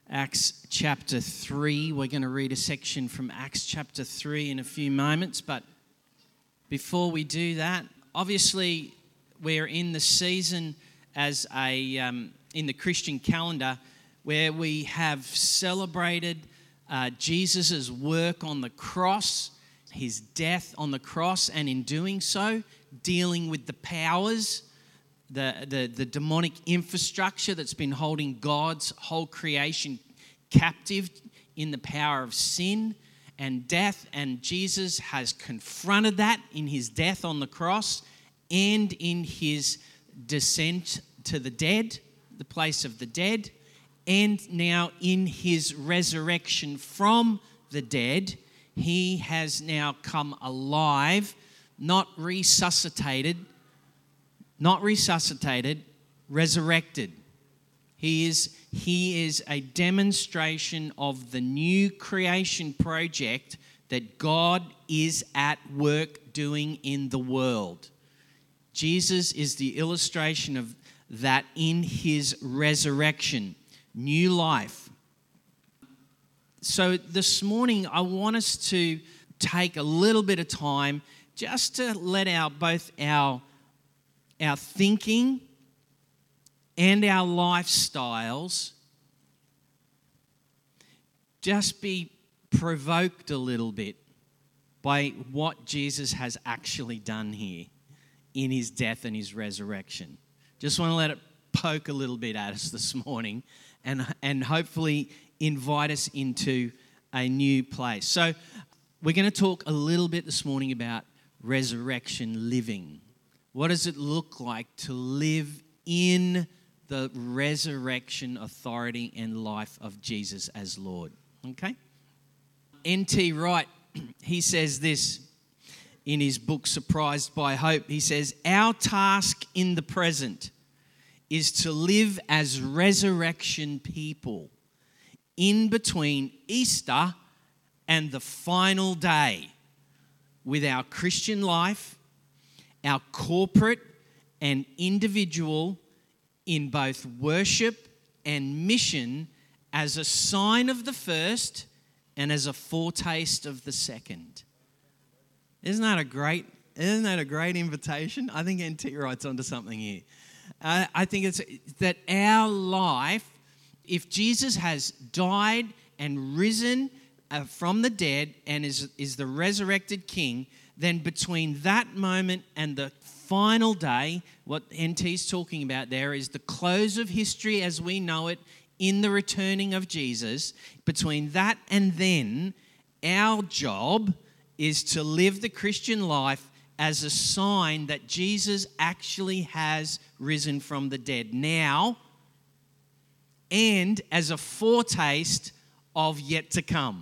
Acts chapter 3. We're going to read a section from Acts chapter 3 in a few moments. But before we do that, obviously we're in the season as in the Christian calendar where we have celebrated Jesus' work on the cross, his death on the cross, and in doing so, dealing with the powers, the demonic infrastructure that's been holding God's whole creation captive in the power of sin and death. And Jesus has confronted that in his death on the cross and in his descent to the dead, the place of the dead, and now in his resurrection from the dead. He has now come alive, not resuscitated, resurrected. He is a demonstration of the new creation project that God is at work doing in the world. Jesus is the illustration of that in his resurrection, new life. So this morning, I want us to take a little bit of time just to let both our thinking and our lifestyles just be provoked a little bit by what Jesus has actually done here in his death and his resurrection. Just want to let it poke a little bit at us this morning and hopefully invite us into a new place. So we're going to talk a little bit this morning about resurrection living. What does it look like to live in the resurrection authority and life of Jesus as Lord? Okay? N.T. Wright, he says this in his book, Surprised by Hope. He says, "Our task in the present is to live as resurrection people in between Easter and the final day with our Christian life, our corporate and individual, in both worship and mission, as a sign of the first and as a foretaste of the second." Isn't that a great invitation? I think N.T. Wright's onto something here. I think it's that our life, if Jesus has died and risen from the dead and is the resurrected King, then between that moment and the final day, what NT's talking about there is the close of history as we know it in the returning of Jesus. Between that and then, our job is to live the Christian life as a sign that Jesus actually has risen from the dead now and as a foretaste of yet to come.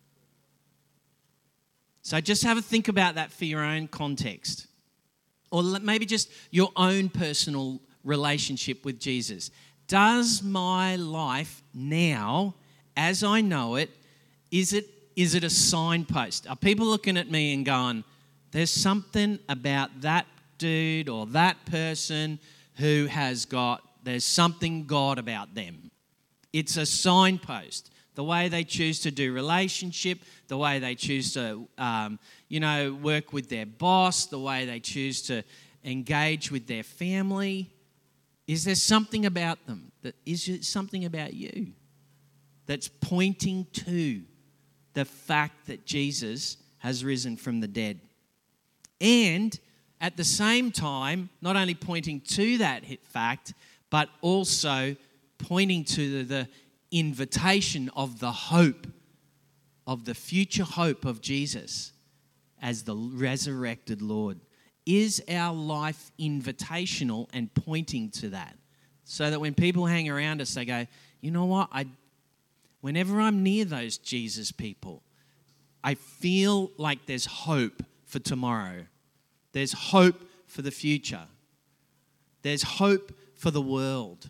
So just have a think about that for your own context. Or maybe just your own personal relationship with Jesus. Does my life now, as I know it, is it a signpost? Are people looking at me and going, there's something about that dude or that person who there's something God about them? It's a signpost. The way they choose to do relationship, the way they choose to, work with their boss, the way they choose to engage with their family. Is there something about them? Is it something about you that's pointing to the fact that Jesus has risen from the dead? And at the same time, not only pointing to that fact, but also pointing to the invitation of the hope, of the future hope of Jesus as the resurrected Lord. Is our life invitational and pointing to that? So that when people hang around us, they go, you know what? Whenever I'm near those Jesus people, I feel like there's hope for tomorrow. There's hope for the future. There's hope for the world.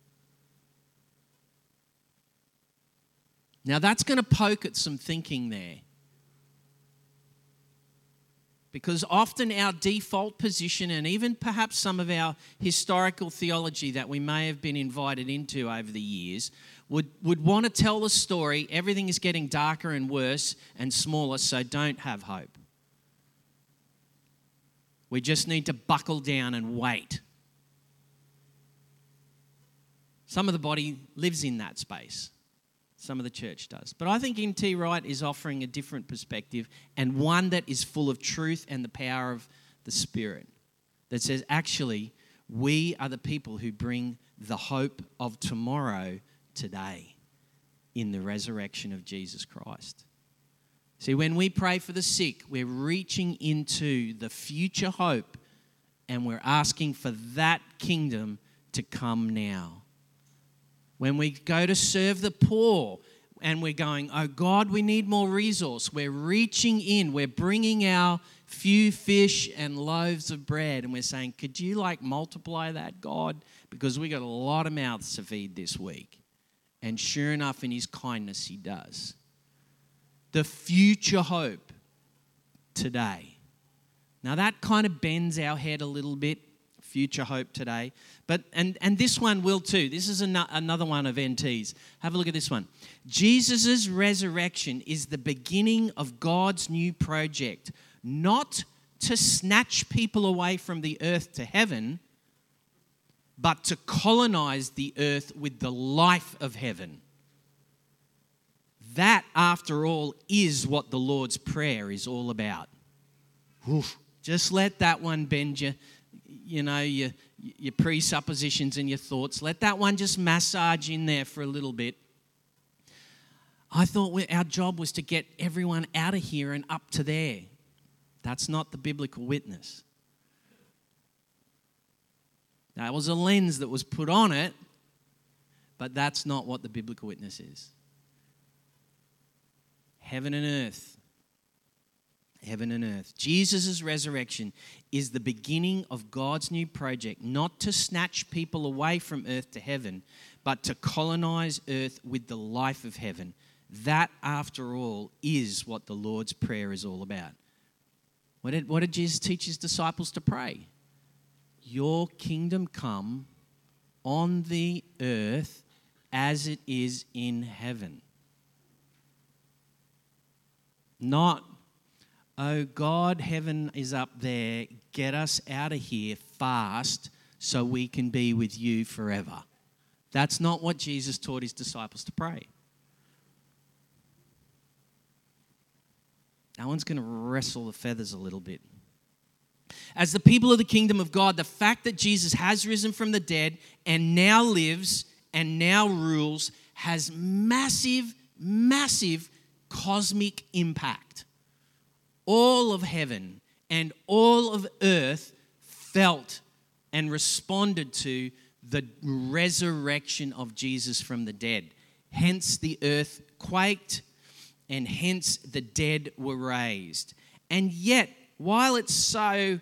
Now that's going to poke at some thinking there. Because often our default position, and even perhaps some of our historical theology that we may have been invited into over the years, would want to tell the story, everything is getting darker and worse and smaller, so don't have hope. We just need to buckle down and wait. Some of the body lives in that space. Some of the church does. But I think N.T. Wright is offering a different perspective, and one that is full of truth and the power of the Spirit, that says, actually, we are the people who bring the hope of tomorrow today in the resurrection of Jesus Christ. See, when we pray for the sick, we're reaching into the future hope, and we're asking for that kingdom to come now. When we go to serve the poor and we're going, oh God, we need more resource, we're reaching in, we're bringing our few fish and loaves of bread and we're saying, could you multiply that, God? Because we got a lot of mouths to feed this week. And sure enough, in his kindness, he does. The future hope today. Now that kind of bends our head a little bit. Future hope today. But and this one will too. This is another one of NT's. Have a look at this one. Jesus' resurrection is the beginning of God's new project, not to snatch people away from the earth to heaven, but to colonize the earth with the life of heaven. That, after all, is what the Lord's Prayer is all about. Oof. Just let that one bend you. Your presuppositions and your thoughts. Let that one just massage in there for a little bit. I thought our job was to get everyone out of here and up to there. That's not the biblical witness. That was a lens that was put on it, but that's not what the biblical witness is. Heaven and earth. Heaven and earth. Jesus' resurrection is the beginning of God's new project, not to snatch people away from earth to heaven, but to colonize earth with the life of heaven. That, after all, is what the Lord's Prayer is all about. What did Jesus teach his disciples to pray? Your kingdom come on the earth as it is in heaven. Not, oh God, heaven is up there, get us out of here fast so we can be with you forever. That's not what Jesus taught his disciples to pray. That one's going to wrestle the feathers a little bit. As the people of the kingdom of God, the fact that Jesus has risen from the dead and now lives and now rules has massive, massive cosmic impact. All of heaven and all of earth felt and responded to the resurrection of Jesus from the dead. Hence the earth quaked, and hence the dead were raised. And yet, while it's so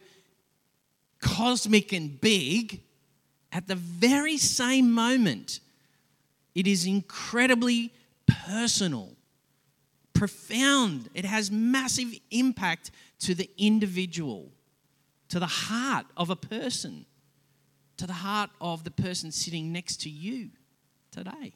cosmic and big, at the very same moment, it is incredibly personal, profound. It has massive impact to the individual, to the heart of a person, to the heart of the person sitting next to you today.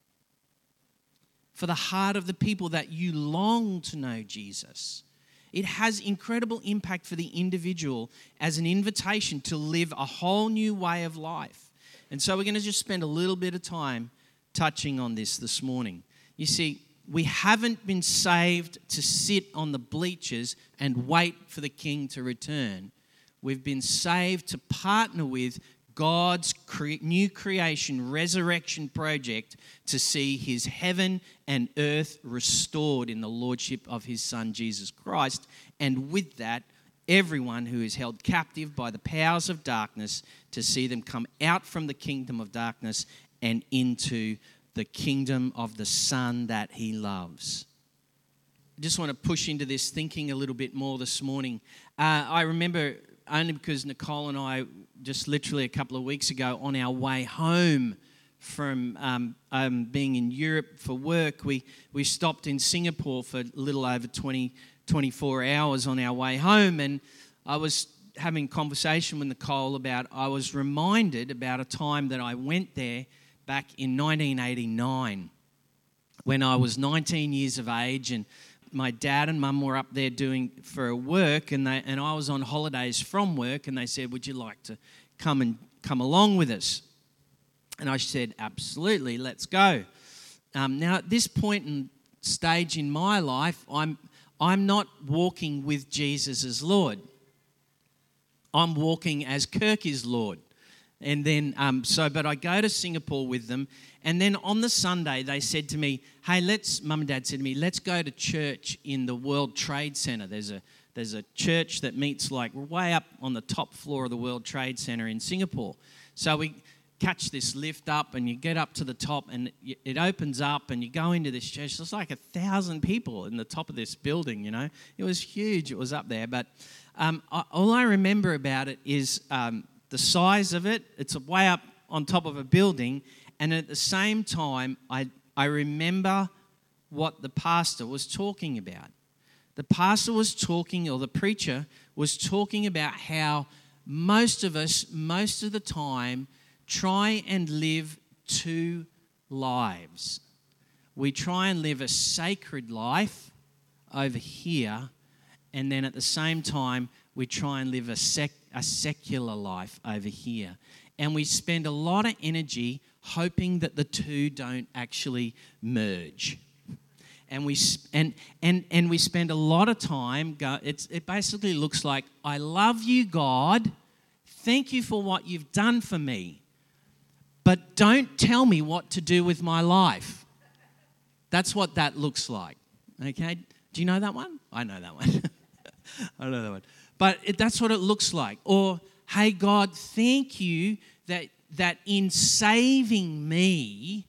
For the heart of the people that you long to know Jesus. It has incredible impact for the individual as an invitation to live a whole new way of life. And so we're going to just spend a little bit of time touching on this morning. You see, we haven't been saved to sit on the bleachers and wait for the King to return. We've been saved to partner with God's new creation resurrection project to see his heaven and earth restored in the lordship of his Son, Jesus Christ. And with that, everyone who is held captive by the powers of darkness, to see them come out from the kingdom of darkness and into the kingdom of the Son that he loves. I just want to push into this thinking a little bit more this morning. I remember, only because Nicole and I, just literally a couple of weeks ago, on our way home from being in Europe for work, we stopped in Singapore for a little over 24 hours on our way home, and I was having a conversation with Nicole I was reminded about a time that I went there back in 1989 when I was 19 years of age, and my dad and mum were up there doing for work, and I was on holidays from work, and they said, "Would you like to come along with us?" And I said, "Absolutely, let's go." Now, at this point and stage in my life, I'm not walking with Jesus as Lord. I'm walking as Kirk is Lord. And then, but I go to Singapore with them. And then on the Sunday, they said to me, "Hey, Mum and Dad said to me, let's go to church in the World Trade Center. There's a church that meets like way up on the top floor of the World Trade Center in Singapore." So we catch this lift up, and you get up to the top, and it opens up, and you go into this church. There's like 1,000 people in the top of this building, you know. It was huge. It was up there. But all I remember about it is the size of it. It's way up on top of a building. And at the same time, I remember what the pastor was talking about. The pastor was talking, or the preacher was talking about how most of us, most of the time, try and live two lives. We try and live a sacred life over here, and then at the same time, we try and live a secular life over here. And we spend a lot of energy hoping that the two don't actually merge. And we spend a lot of time. It basically looks like, "I love you, God. Thank you for what you've done for me. But don't tell me what to do with my life." That's what that looks like. Okay? Do you know that one? I know that one. I know that one. But that's what it looks like. Or, "Hey, God, thank you that in saving me,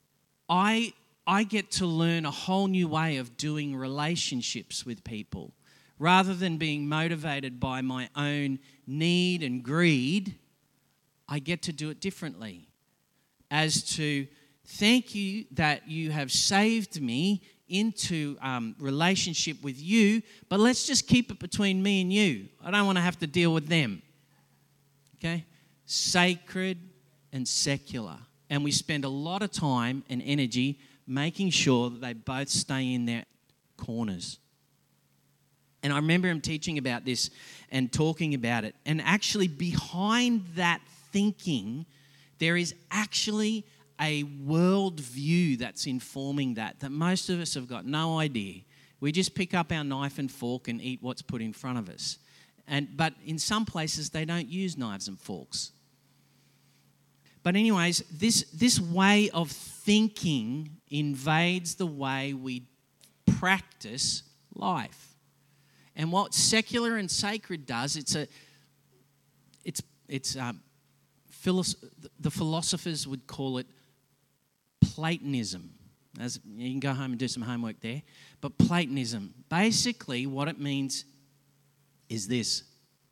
I get to learn a whole new way of doing relationships with people. Rather than being motivated by my own need and greed, I get to do it differently. As to, thank you that you have saved me into relationship with you, but let's just keep it between me and you. I don't want to have to deal with them." Okay? Sacred and secular. And we spend a lot of time and energy making sure that they both stay in their corners. And I remember him teaching about this and talking about it. And actually behind that thinking, there is actually a worldview that's informing that most of us have got no idea. We just pick up our knife and fork and eat what's put in front of us. But in some places, they don't use knives and forks. But anyways, this way of thinking invades the way we practice life. And what secular and sacred does, the philosophers would call it Platonism. You can go home and do some homework there. But Platonism, basically what it means is this.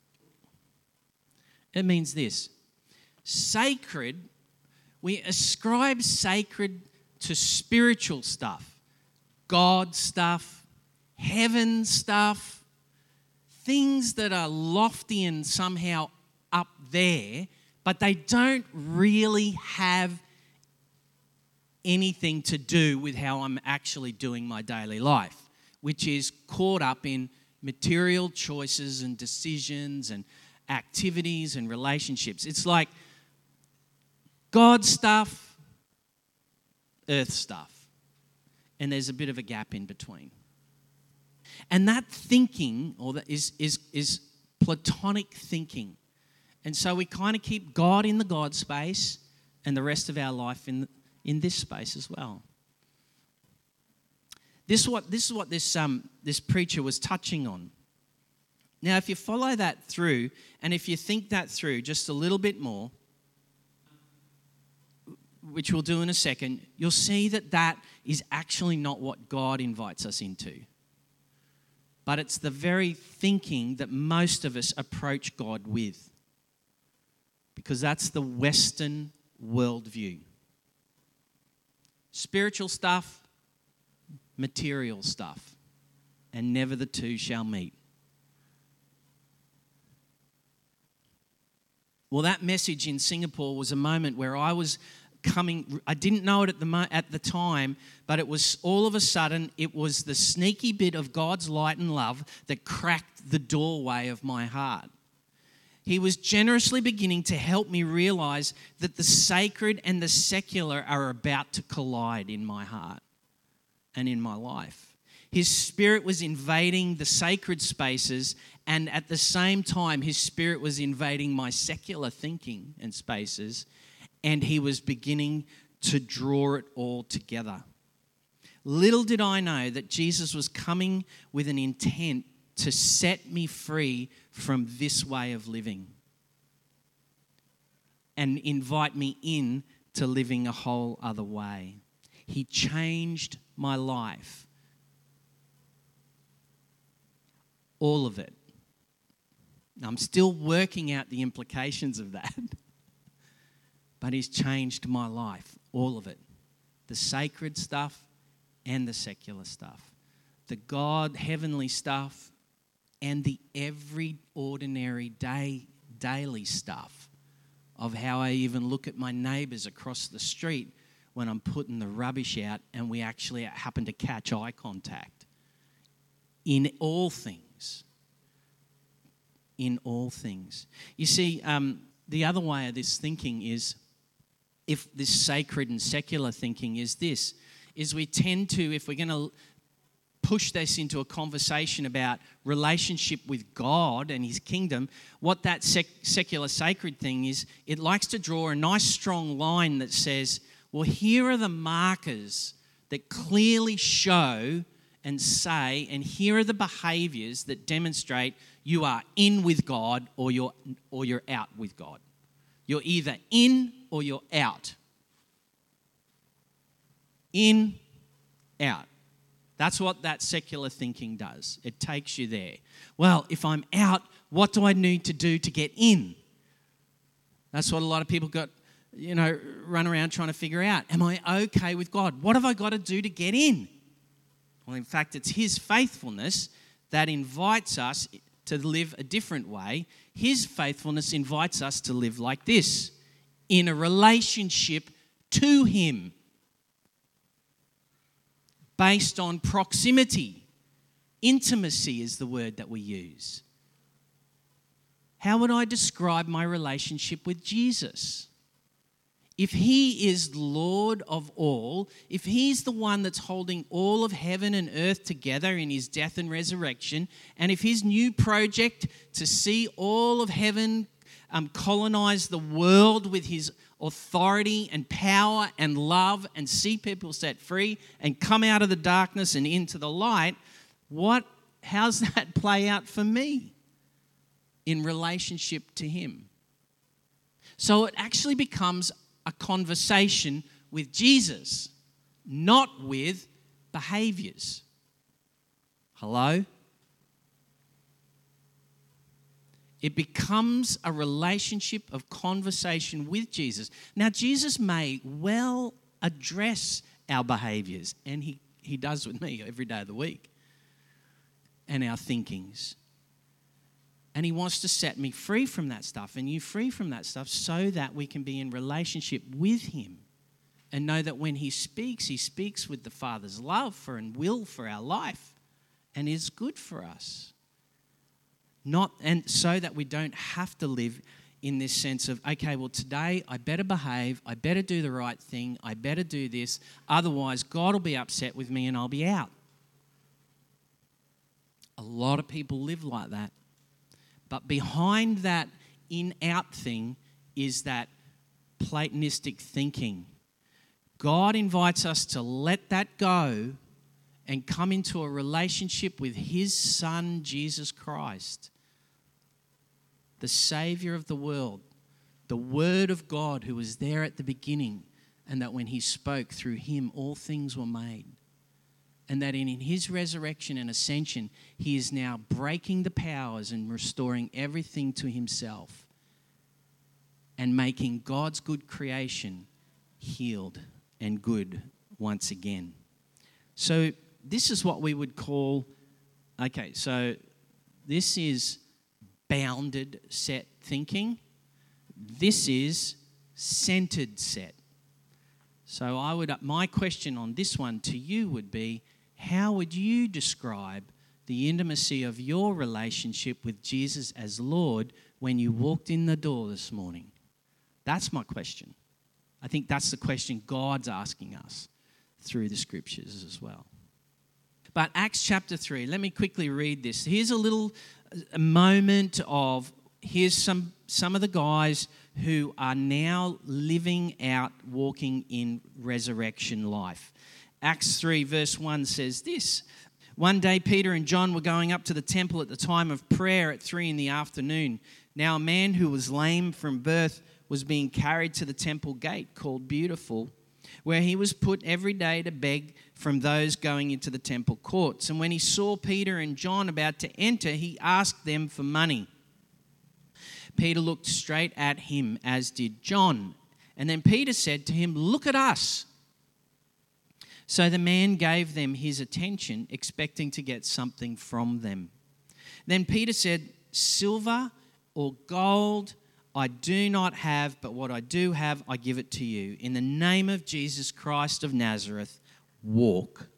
It means this. Sacred, we ascribe sacred to spiritual stuff, God stuff, heaven stuff, things that are lofty and somehow up there, but they don't really have anything to do with how I'm actually doing my daily life, which is caught up in material choices and decisions and activities and relationships. It's like God stuff, earth stuff, and there's a bit of a gap in between. And that thinking, is Platonic thinking. And so we kind of keep God in the God space and the rest of our life in this space as well. This is what this preacher was touching on. Now, if you follow that through, and if you think that through just a little bit more, which we'll do in a second, you'll see that is actually not what God invites us into. But it's the very thinking that most of us approach God with. Because that's the Western worldview. Spiritual stuff, material stuff, and never the two shall meet. Well, that message in Singapore was a moment where I was coming. I didn't know it at the time, but it was all of a sudden, it was the sneaky bit of God's light and love that cracked the doorway of my heart. He was generously beginning to help me realize that the sacred and the secular are about to collide in my heart and in my life. His Spirit was invading the sacred spaces, and at the same time, His Spirit was invading my secular thinking and spaces, and He was beginning to draw it all together. Little did I know that Jesus was coming with an intent to set me free from this way of living and invite me in to living a whole other way. He changed my life. All of it. I'm still working out the implications of that. But He's changed my life, all of it. The sacred stuff and the secular stuff. The God, heavenly stuff and the every ordinary daily stuff of how I even look at my neighbours across the street when I'm putting the rubbish out and we actually happen to catch eye contact. In all things. In all things. You see, the other way of this thinking is, if this sacred and secular thinking is this, is we tend to, if we're going to push this into a conversation about relationship with God and His kingdom, what that secular sacred thing is, it likes to draw a nice strong line that says, well, here are the markers that clearly show and say, and here are the behaviours that demonstrate you are in with God or you're out with God. You're either in or you're out. In, out. That's what that secular thinking does. It takes you there. Well, if I'm out, what do I need to do to get in? That's what a lot of people run around trying to figure out. Am I okay with God? What have I got to do to get in? Well, in fact, it's His faithfulness that invites us to live a different way. His faithfulness invites us to live like this, in a relationship to Him, based on proximity. Intimacy is the word that we use. How would I describe my relationship with Jesus? If He is Lord of all, if He's the one that's holding all of heaven and earth together in His death and resurrection, and if His new project to see all of heaven colonize the world with His authority and power and love and see people set free and come out of the darkness and into the light, how's that play out for me in relationship to Him? So it actually becomes a conversation with Jesus, not with behaviours. Hello? It becomes a relationship of conversation with Jesus. Now, Jesus may well address our behaviours, and he does with me every day of the week, and our thinkings. And He wants to set me free from that stuff and you free from that stuff so that we can be in relationship with Him and know that when He speaks with the Father's love for and will for our life and is good for us. And so that we don't have to live in this sense of, okay, well, today I better behave, I better do the right thing, I better do this, otherwise God will be upset with me and I'll be out. A lot of people live like that. But behind that in-out thing is that Platonistic thinking. God invites us to let that go and come into a relationship with His Son, Jesus Christ, the Saviour of the world, the Word of God who was there at the beginning, and that when He spoke, through Him all things were made. And that in His resurrection and ascension, He is now breaking the powers and restoring everything to Himself and making God's good creation healed and good once again. So this is what we would call, so this is bounded set thinking. This is centered set. So my question on this one to you would be, how would you describe the intimacy of your relationship with Jesus as Lord when you walked in the door this morning? That's my question. I think that's the question God's asking us through the scriptures as well. But Acts chapter 3, let me quickly read this. Here's a moment of, here's some of the guys who are now living out, walking in resurrection life. Acts 3 verse 1 says this: "One day Peter and John were going up to the temple at the time of prayer at 3 p.m. Now a man who was lame from birth was being carried to the temple gate called Beautiful, where he was put every day to beg from those going into the temple courts. And when he saw Peter and John about to enter, he asked them for money. Peter looked straight at him, as did John. And then Peter said to him, 'Look at us.' So the man gave them his attention, expecting to get something from them. Then Peter said, 'Silver or gold I do not have, but what I do have, I give it to you. In the name of Jesus Christ of Nazareth, walk.'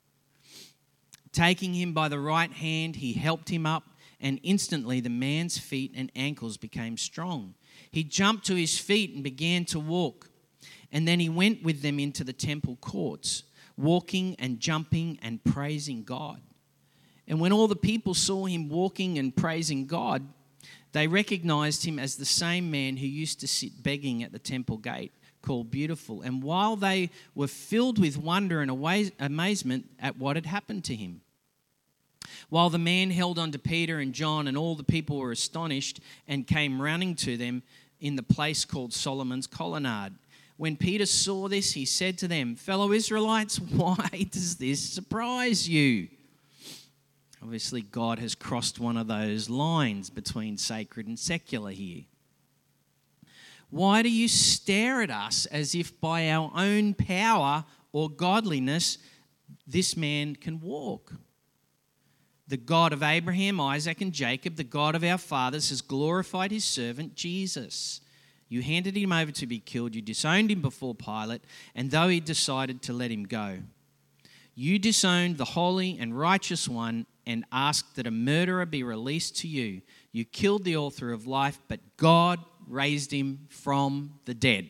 Taking him by the right hand, he helped him up, and instantly the man's feet and ankles became strong. He jumped to his feet and began to walk. And then he went with them into the temple courts, walking and jumping and praising God. And when all the people saw him walking and praising God, they recognized him as the same man who used to sit begging at the temple gate called Beautiful. And while they were filled with wonder and amazement at what had happened to him, while the man held on to Peter and John, and all the people were astonished and came running to them in the place called Solomon's Colonnade. When Peter saw this, he said to them, 'Fellow Israelites, why does this surprise you?'" Obviously, God has crossed one of those lines between sacred and secular here. "Why do you stare at us as if by our own power or godliness this man can walk? The God of Abraham, Isaac, and Jacob, the God of our fathers, has glorified his servant Jesus. You handed him over to be killed. You disowned him before Pilate, and though he decided to let him go, you disowned the holy and righteous one and asked that a murderer be released to you. You killed the author of life, but God raised him from the dead.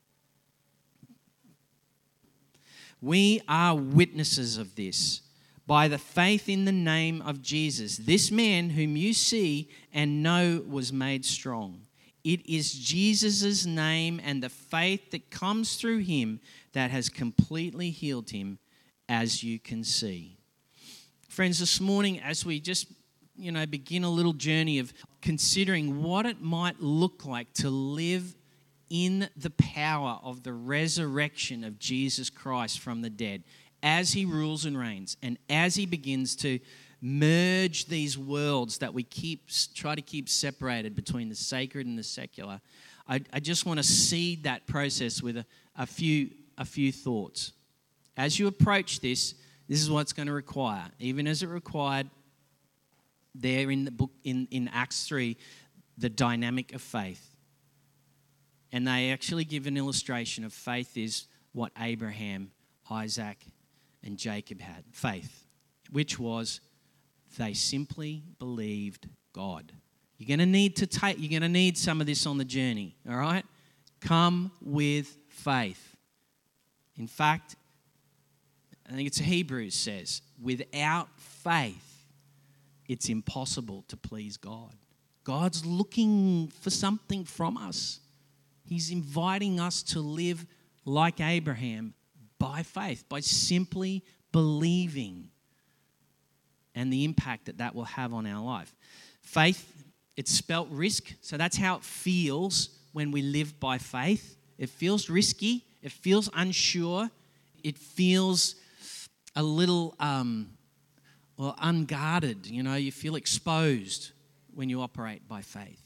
We are witnesses of this. By the faith in the name of Jesus, this man whom you see and know was made strong. It is Jesus' name and the faith that comes through him that has completely healed him, as you can see." Friends, this morning, as we just, begin a little journey of considering what it might look like to live in the power of the resurrection of Jesus Christ from the dead, as he rules and reigns, and as he begins to merge these worlds that we try to keep separated between the sacred and the secular, I just want to seed that process with a few thoughts. As you approach this is what it's going to require, even as it required there in the book in Acts 3, the dynamic of faith. And they actually give an illustration of faith is what Abraham, Isaac, and Jacob had. Faith, which was they simply believed God. You're going to need some of this on the journey, all right? Come with faith. In fact, I think it's Hebrews says, without faith, it's impossible to please God. God's looking for something from us. He's inviting us to live like Abraham by faith, by simply believing, and the impact that will have on our life. Faith, it's spelt risk, so that's how it feels when we live by faith. It feels risky, it feels unsure, it feels a little unguarded. You feel exposed when you operate by faith.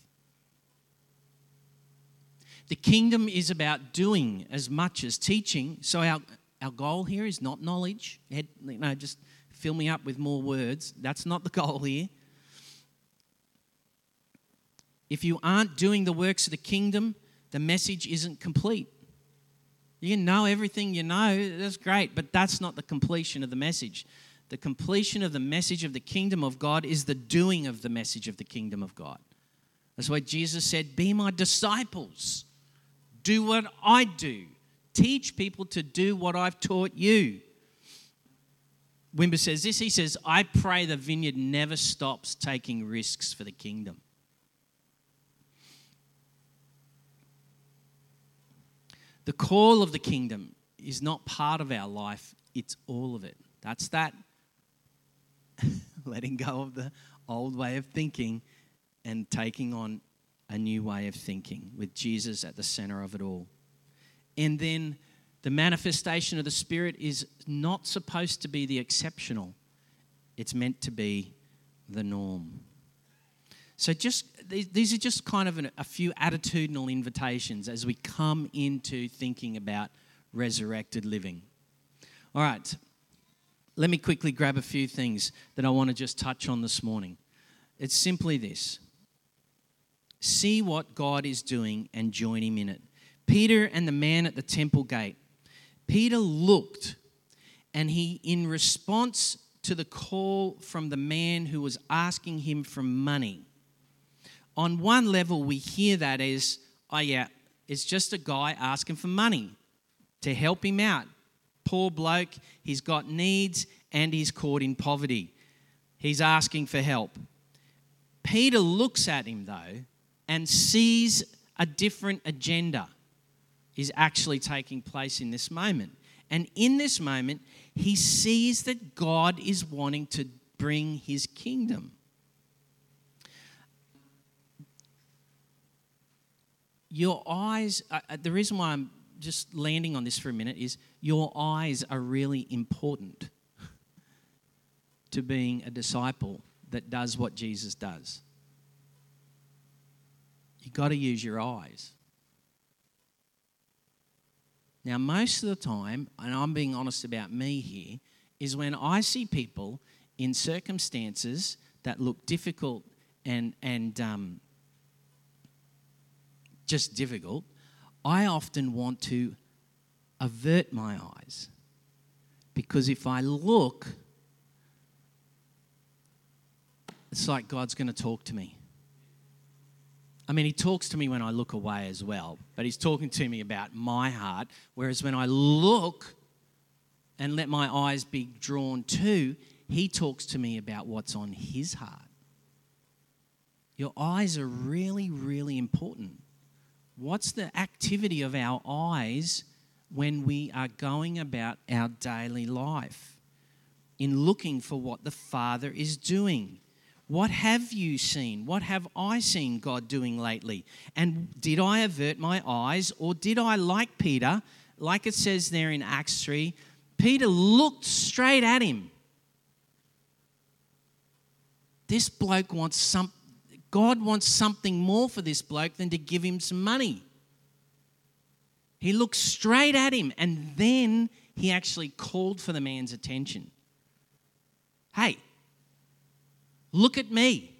The kingdom is about doing as much as teaching. So our goal here is not knowledge. Just fill me up with more words. That's not the goal here. If you aren't doing the works of the kingdom, the message isn't complete. You can know everything you know. That's great, but that's not the completion of the message. The completion of the message of the kingdom of God is the doing of the message of the kingdom of God. That's why Jesus said, be my disciples. Do what I do. Teach people to do what I've taught you. Wimber says this, he says, I pray the vineyard never stops taking risks for the kingdom. The call of the kingdom is not part of our life, it's all of it. That's that letting go of the old way of thinking and taking on a new way of thinking with Jesus at the center of it all. And then the manifestation of the Spirit is not supposed to be the exceptional. It's meant to be the norm. So these are just kind of a few attitudinal invitations as we come into thinking about resurrected living. All right, let me quickly grab a few things that I want to just touch on this morning. It's simply this. See what God is doing and join him in it. Peter and the man at the temple gate. Peter looked, and he, in response to the call from the man who was asking him for money, on one level we hear that as, oh yeah, it's just a guy asking for money to help him out. Poor bloke, he's got needs and he's caught in poverty. He's asking for help. Peter looks at him though and sees a different agenda is actually taking place in this moment. And in this moment, he sees that God is wanting to bring his kingdom. Your eyes, the reason why I'm just landing on this for a minute is your eyes are really important to being a disciple that does what Jesus does. You've got to use your eyes. Now, most of the time, and I'm being honest about me here, is when I see people in circumstances that look difficult and just difficult, I often want to avert my eyes. Because if I look, it's like God's going to talk to me. I mean, he talks to me when I look away as well, but he's talking to me about my heart. Whereas when I look and let my eyes be drawn to, he talks to me about what's on his heart. Your eyes are really, really important. What's the activity of our eyes when we are going about our daily life in looking for what the Father is doing? What have you seen? What have I seen God doing lately? And did I avert my eyes, or did I, like Peter, like it says there in Acts 3, Peter looked straight at him. This bloke wants God wants something more for this bloke than to give him some money. He looked straight at him, and then he actually called for the man's attention. Hey, look at me.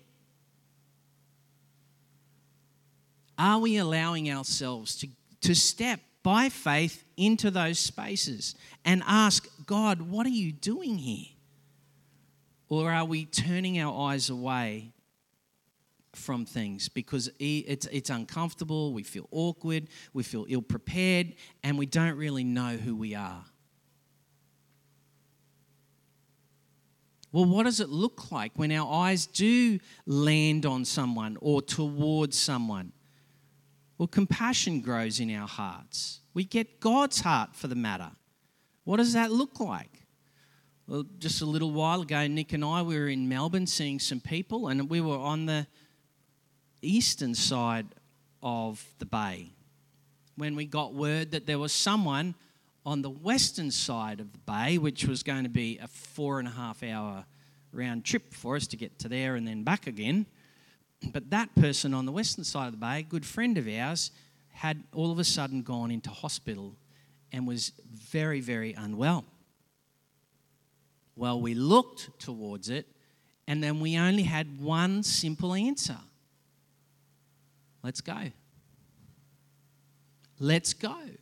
Are we allowing ourselves to step by faith into those spaces and ask, God, what are you doing here? Or are we turning our eyes away from things because it's uncomfortable, we feel awkward, we feel ill-prepared, and we don't really know who we are? Well, what does it look like when our eyes do land on someone or towards someone? Well, compassion grows in our hearts. We get God's heart for the matter. What does that look like? Well, just a little while ago, Nick and I, we were in Melbourne seeing some people, and we were on the eastern side of the bay when we got word that there was someone on the western side of the bay, which was going to be a 4.5-hour round trip for us to get to there and then back again. But that person on the western side of the bay, a good friend of ours, had all of a sudden gone into hospital and was very, very unwell. Well, we looked towards it, and then we only had one simple answer. Let's go. Let's go.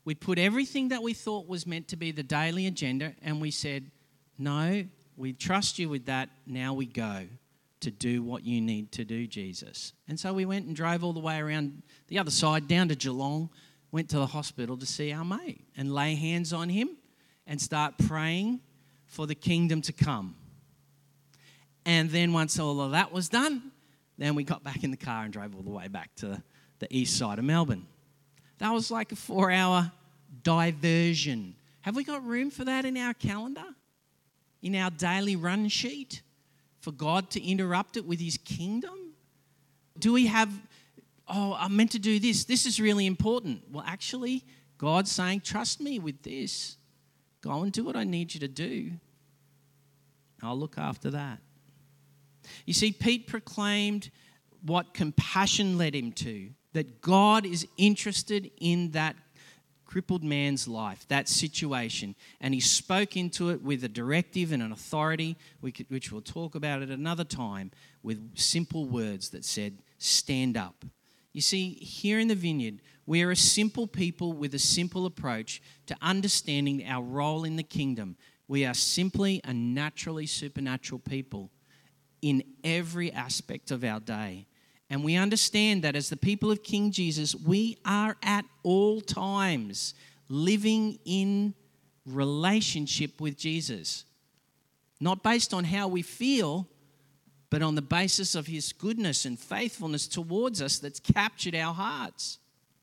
We put everything that we thought was meant to be the daily agenda and we said, no, we trust you with that. Now we go to do what you need to do, Jesus. And so we went and drove all the way around the other side, down to Geelong, went to the hospital to see our mate and lay hands on him and start praying for the kingdom to come. And then once all of that was done, then we got back in the car and drove all the way back to the east side of Melbourne. That was like a 4-hour diversion. Have we got room for that in our calendar? In our daily run sheet? For God to interrupt it with his kingdom? Do we have, I'm meant to do this. This is really important. Well, actually, God's saying, trust me with this. Go and do what I need you to do. I'll look after that. You see, Pete proclaimed what compassion led him to, that God is interested in that crippled man's life, that situation. And he spoke into it with a directive and an authority, which we'll talk about at another time, with simple words that said, stand up. You see, here in the Vineyard, we are a simple people with a simple approach to understanding our role in the kingdom. We are simply a naturally supernatural people in every aspect of our day. And we understand that as the people of King Jesus, we are at all times living in relationship with Jesus. Not based on how we feel, but on the basis of his goodness and faithfulness towards us that's captured our hearts.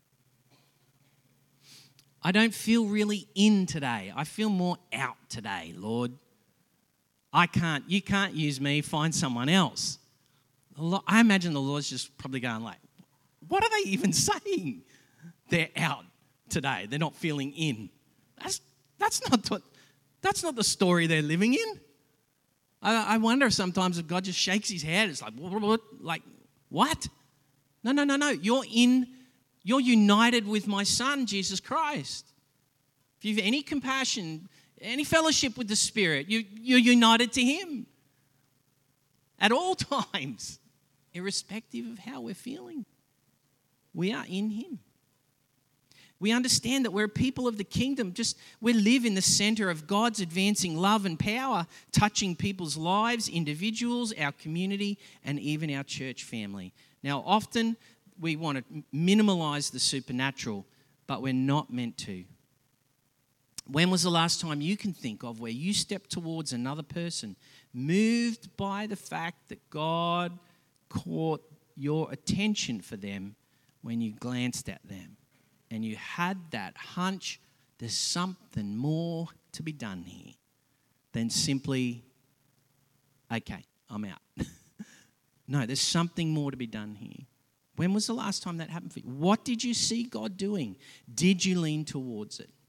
I don't feel really in today. I feel more out today, Lord. You can't use me, find someone else. I imagine the Lord's just probably going like, what are they even saying? They're out today. They're not feeling in. That's not the story they're living in. I wonder sometimes if God just shakes his head. It's like, what? No. You're united with my son, Jesus Christ. If you have any compassion, any fellowship with the Spirit, you're united to him at all times, irrespective of how we're feeling. We are in him. We understand that we're people of the kingdom. We live in the center of God's advancing love and power, touching people's lives, individuals, our community, and even our church family. Now, often we want to minimize the supernatural, but we're not meant to. When was the last time you can think of where you stepped towards another person, moved by the fact that God caught your attention for them when you glanced at them and you had that hunch, there's something more to be done here than simply, okay, I'm out. No, there's something more to be done here. When was the last time that happened for you? What did you see God doing? Did you lean towards it?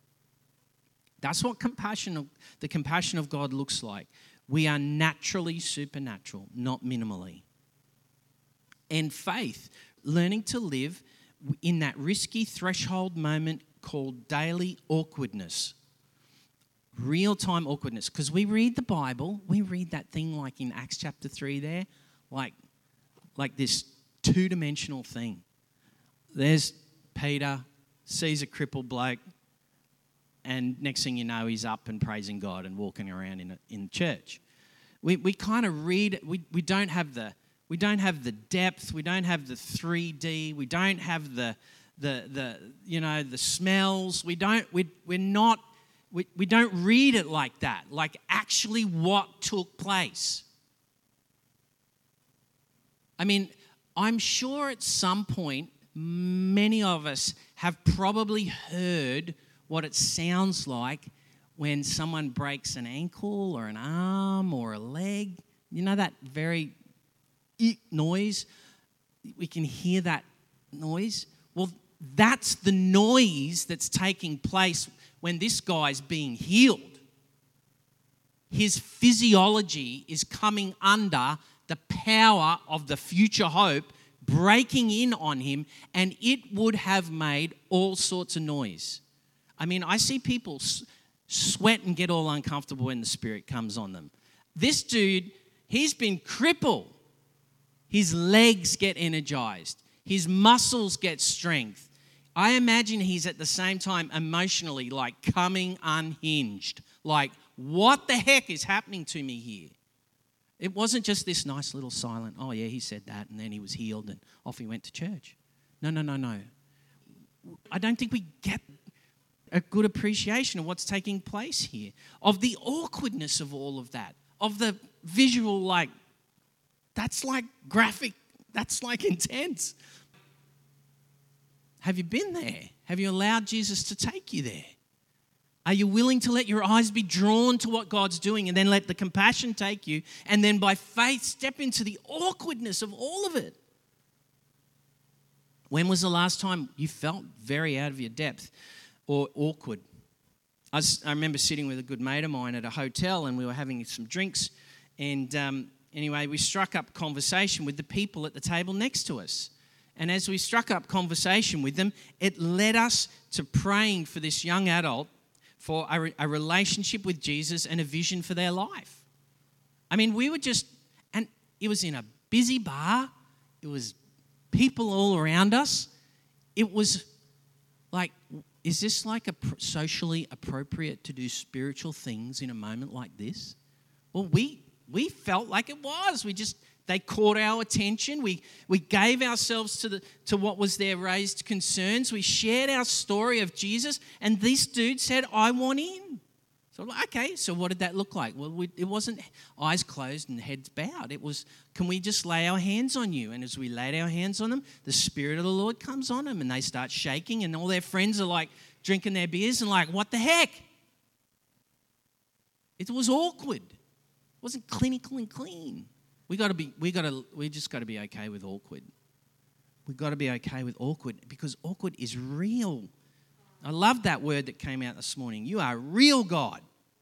That's what the compassion of God looks like. We are naturally supernatural, not minimally. And faith, learning to live in that risky threshold moment called daily awkwardness. Real-time awkwardness. Because we read the Bible, we read that thing like in Acts chapter 3 there, like this two-dimensional thing. There's Peter, sees a crippled bloke, and next thing you know, he's up and praising God and walking around in church. We kind of read. We don't have the depth. We don't have the 3D. We don't have the smells. We don't read it like that. Like actually, what took place. I mean, I'm sure at some point, many of us have probably heard what it sounds like when someone breaks an ankle or an arm or a leg. You know that very noise? We can hear that noise. Well, that's the noise that's taking place when this guy's being healed. His physiology is coming under the power of the future hope breaking in on him, and it would have made all sorts of noise. I mean, I see people sweat and get all uncomfortable when the Spirit comes on them. This dude, he's been crippled. His legs get energized. His muscles get strength. I imagine he's at the same time emotionally like coming unhinged. Like, what the heck is happening to me here? It wasn't just this nice little silent, oh yeah, he said that, and then he was healed and off he went to church. No. I don't think we get a good appreciation of what's taking place here, of the awkwardness of all of that, of the visual, like, that's like graphic, that's like intense. Have you been there? Have you allowed Jesus to take you there? Are you willing to let your eyes be drawn to what God's doing and then let the compassion take you and then by faith step into the awkwardness of all of it? When was the last time you felt very out of your depth or awkward? I remember sitting with a good mate of mine at a hotel and we were having some drinks and anyway, we struck up conversation with the people at the table next to us. And as we struck up conversation with them, it led us to praying for this young adult for a relationship with Jesus and a vision for their life. I mean, we were just, and it was in a busy bar. It was people all around us. It was like, is this like socially appropriate to do spiritual things in a moment like this? Well, we felt like it was. They caught our attention. We gave ourselves to what was their raised concerns. We shared our story of Jesus, and this dude said, I want in. So I'm like, okay, so what did that look like? Well, it wasn't eyes closed and heads bowed. It was, can we just lay our hands on you? And as we laid our hands on them, the Spirit of the Lord comes on them, and they start shaking, and all their friends are like drinking their beers and like, what the heck? It was awkward. It wasn't clinical and clean. We just got to be okay with awkward. We've got to be okay with awkward because awkward is real. I love that word that came out this morning. You are real, God.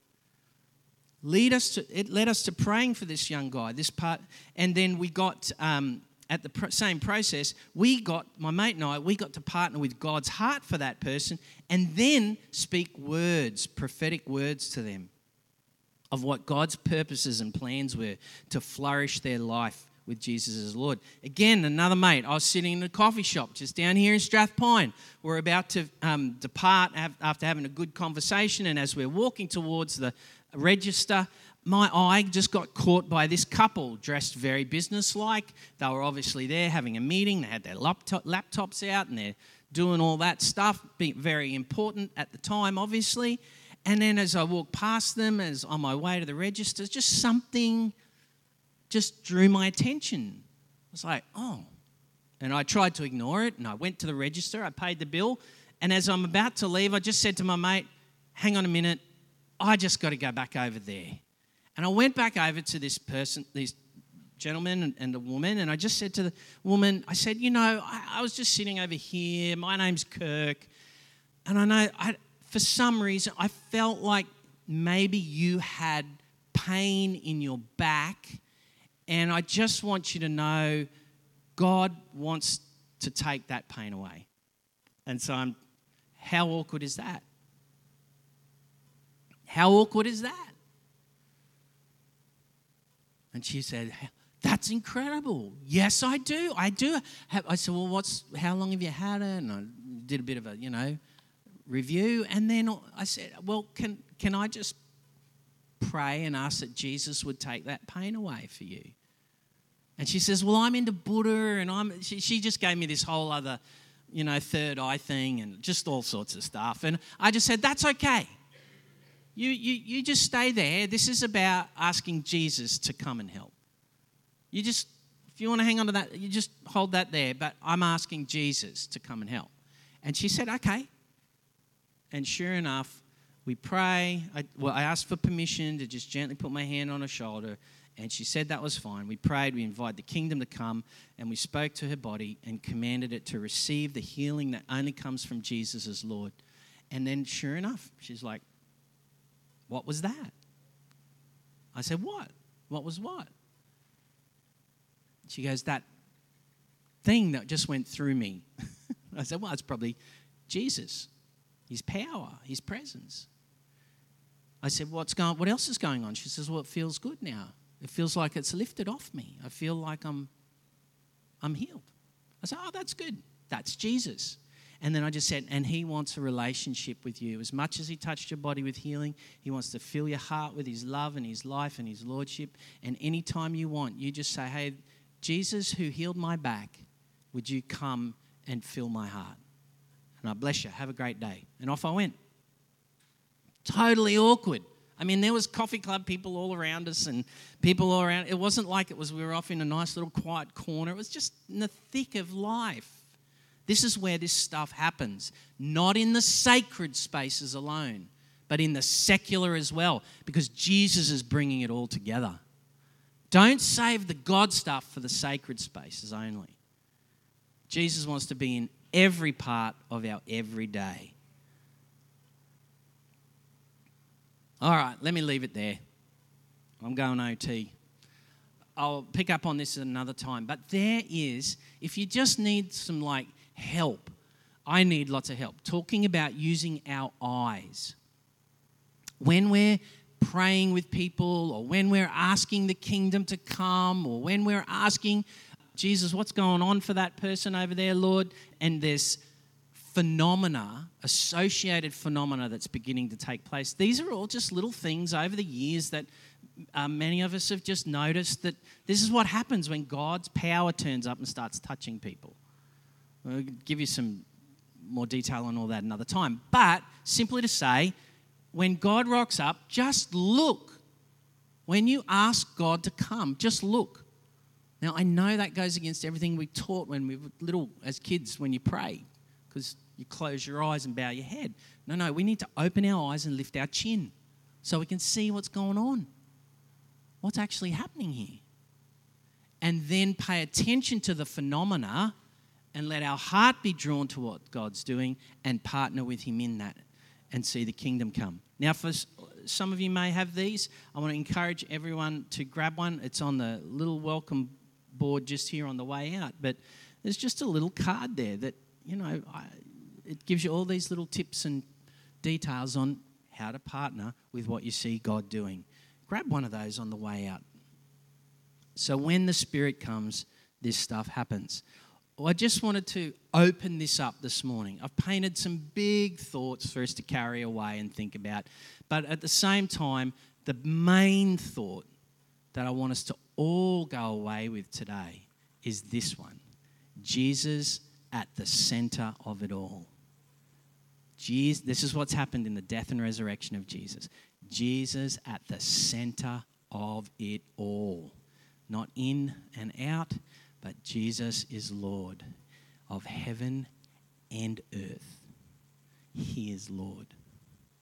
It led us to praying for this young guy, this part, and then we got at the same process, my mate and I, we got to partner with God's heart for that person and then speak words, prophetic words to them, of what God's purposes and plans were to flourish their life with Jesus as Lord. Again, another mate, I was sitting in a coffee shop just down here in Strathpine. We're about to depart after having a good conversation, and as we're walking towards the register, my eye just got caught by this couple dressed very businesslike. They were obviously there having a meeting. They had their laptops out and they're doing all that stuff, being very important at the time, obviously. And then as I walked past them, as on my way to the register, just something just drew my attention. I was like, oh. And I tried to ignore it, and I went to the register, I paid the bill, and as I'm about to leave, I just said to my mate, hang on a minute, I just got to go back over there. And I went back over to this gentleman and the woman, and I just said to the woman, I said, I was just sitting over here, my name's Kirk, and I know for some reason, I felt like maybe you had pain in your back, and I just want you to know God wants to take that pain away. And so how awkward is that? How awkward is that? And she said, that's incredible. Yes, I do. I said, well, how long have you had it? And I did a bit of a, review, and then I said, well, can I just pray and ask that Jesus would take that pain away for you? And she says, well, I'm into Buddha, and she just gave me this whole other, third eye thing and just all sorts of stuff. And I just said, that's okay. You just stay there. This is about asking Jesus to come and help. If you want to hang on to that, you just hold that there, but I'm asking Jesus to come and help. And she said, okay. And sure enough, we pray. I asked for permission to just gently put my hand on her shoulder, and she said that was fine. We prayed, we invited the kingdom to come, and we spoke to her body and commanded it to receive the healing that only comes from Jesus as Lord. And then sure enough, she's like, what was that? I said, what? What was what? She goes, that thing that just went through me. I said, well, it's probably Jesus. His power, His presence. I said, what else is going on? She says, well, it feels good now. It feels like it's lifted off me. I feel like I'm healed. I said, oh, that's good. That's Jesus. And then I just said, and he wants a relationship with you. As much as he touched your body with healing, he wants to fill your heart with his love and his life and his lordship. And anytime you want, you just say, hey, Jesus who healed my back, would you come and fill my heart? And I bless you. Have a great day. And off I went. Totally awkward. I mean, there was coffee club people all around us and people all around. It wasn't like we were off in a nice little quiet corner. It was just in the thick of life. This is where this stuff happens. Not in the sacred spaces alone, but in the secular as well, because Jesus is bringing it all together. Don't save the God stuff for the sacred spaces only. Jesus wants to be in every part of our everyday. All right, let me leave it there. I'm going OT. I'll pick up on this at another time. But there is, if you just need some help, I need lots of help. Talking about using our eyes. When we're praying with people, or when we're asking the kingdom to come, or when we're asking, Jesus, what's going on for that person over there, Lord? And there's associated phenomena that's beginning to take place. These are all just little things over the years that many of us have just noticed that this is what happens when God's power turns up and starts touching people. I'll give you some more detail on all that another time. But simply to say, when God rocks up, just look. When you ask God to come, just look. Now, I know that goes against everything we taught when we were little as kids when you pray, because you close your eyes and bow your head. No, we need to open our eyes and lift our chin so we can see what's going on, what's actually happening here. And then pay attention to the phenomena and let our heart be drawn to what God's doing and partner with him in that and see the kingdom come. Now, for some of you may have these. I want to encourage everyone to grab one. It's on the little welcome board just here on the way out. But there's just a little card there that, it gives you all these little tips and details on how to partner with what you see God doing. Grab one of those on the way out. So when the Spirit comes, this stuff happens. Well, I just wanted to open this up this morning. I've painted some big thoughts for us to carry away and think about. But at the same time, the main thought that I want us to all go away with today is this one. Jesus at the center of it all. This is what's happened in the death and resurrection of Jesus. Jesus at the center of it all. Not in and out, but Jesus is Lord of heaven and earth. He is Lord.